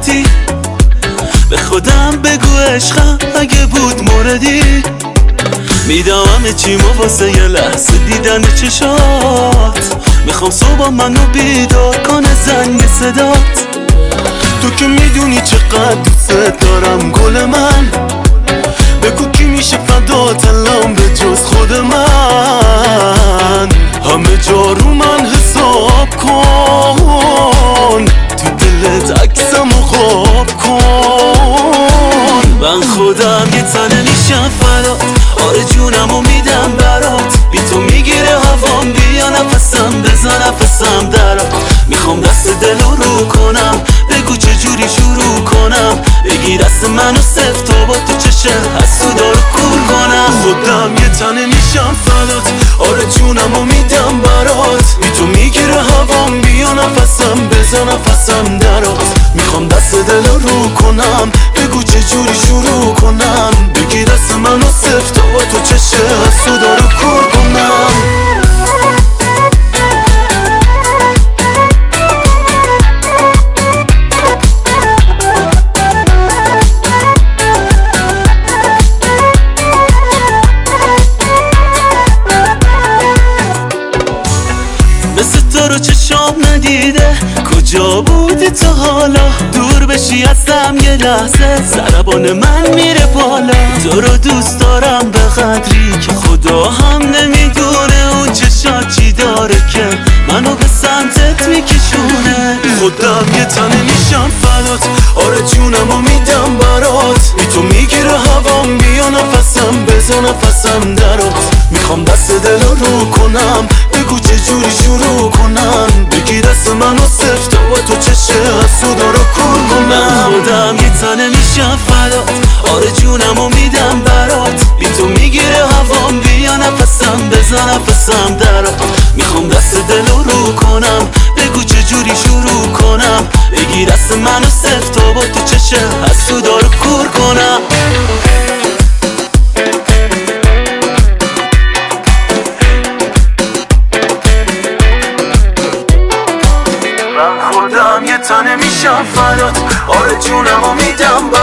گفتی به خودم بگو عشقم اگه بود موردی میدم همه چیمو واسه یه لحظه دیدن چشات میخوام صبح منو بیدار کنه زنگ صدات تو که میدونی چقدر دوست دارم گل من بگو کی میشه فدات الان به جز خود من همه جا رو من حساب کن تو دلت عکسمو خواب کن من خودم یه تنه میشم فدات آره جونمو میدم برات بی تو میگیره هوام بیا نفسم بزن نفسم درات میخوام دست دلو رو کنم بگو چجوری شروع کنم بگی دست منو سفت تا با تو چشه حسودا رو کور کنم خودم یه تنه میشم فدات آره جونمو میدم برات بی تو میگیره هوام بیا نفسم بزن نفسم درات میخوام دست دلو رو کنم بگو چجوری شروع کنم بگی دست منو سفت تا با تو چشه حسودا رو کور کنم رو چشام ندیده کجا بودی تا حالا دور بشی ازم یه لحظه ضربان من میره بالا تو رو دوست دارم به قدری که خدا هم نمیدونه اون چشا چی داره که منو به سمتت میکشونه خودم یه تنه میشم فدات آره جونمو میدم برات بی تو میگیره هوام بیا نفسم بزن نفسم درات میخوام دست دلو رو کنم بگو چجوری شروع کنم بگی دست منو سفت و تو چشه حسودا رو کور کنم خودم یه تنه میشم فدات آره جونمو میدم برات بی تو میگیره هوام بیا نفسم بزن نفسم درات میخوام دست دلو رو کنم بگو چجوری شروع کنم بگی دست منو سفت و با تو چشه حسودا رو کور کنم خودم یه تنه میشم فدات آره جونمو میدم